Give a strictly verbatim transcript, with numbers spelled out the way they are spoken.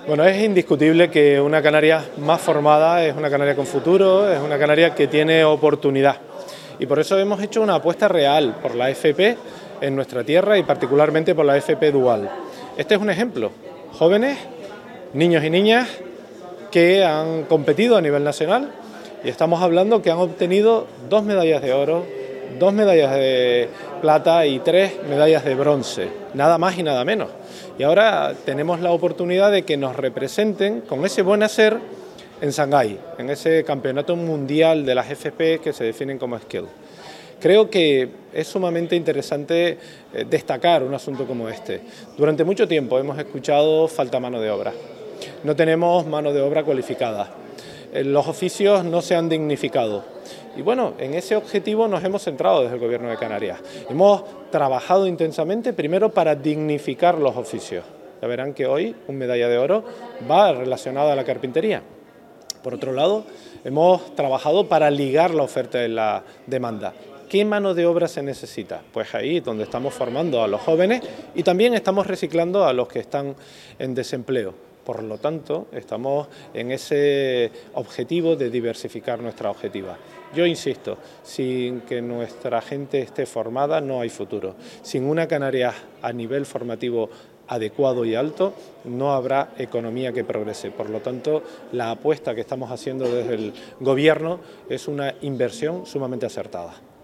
Bueno, es indiscutible que una Canarias más formada es una Canaria con futuro, es una Canaria que tiene oportunidad. Y por eso hemos hecho una apuesta real por la F P en nuestra tierra y particularmente por la F P dual. Este es un ejemplo. Jóvenes, niños y niñas que han competido a nivel nacional y estamos hablando que han obtenido dos medallas de oro, dos medallas de plata y tres medallas de bronce, nada más y nada menos. Y ahora tenemos la oportunidad de que nos representen con ese buen hacer en Shanghái, en ese campeonato mundial de las F P que se definen como Skill. Creo que es sumamente interesante destacar un asunto como este. Durante mucho tiempo hemos escuchado falta mano de obra. No tenemos mano de obra cualificada. Los oficios no se han dignificado. Y bueno, en ese objetivo nos hemos centrado desde el Gobierno de Canarias. Hemos trabajado intensamente primero para dignificar los oficios. Ya verán que hoy un medalla de oro va relacionada a la carpintería. Por otro lado, hemos trabajado para ligar la oferta y la demanda. ¿Qué mano de obra se necesita? Pues ahí donde estamos formando a los jóvenes y también estamos reciclando a los que están en desempleo. Por lo tanto, estamos en ese objetivo de diversificar nuestra objetiva. Yo insisto, sin que nuestra gente esté formada no hay futuro. Sin una Canarias a nivel formativo adecuado y alto, no habrá economía que progrese. Por lo tanto, la apuesta que estamos haciendo desde el Gobierno es una inversión sumamente acertada.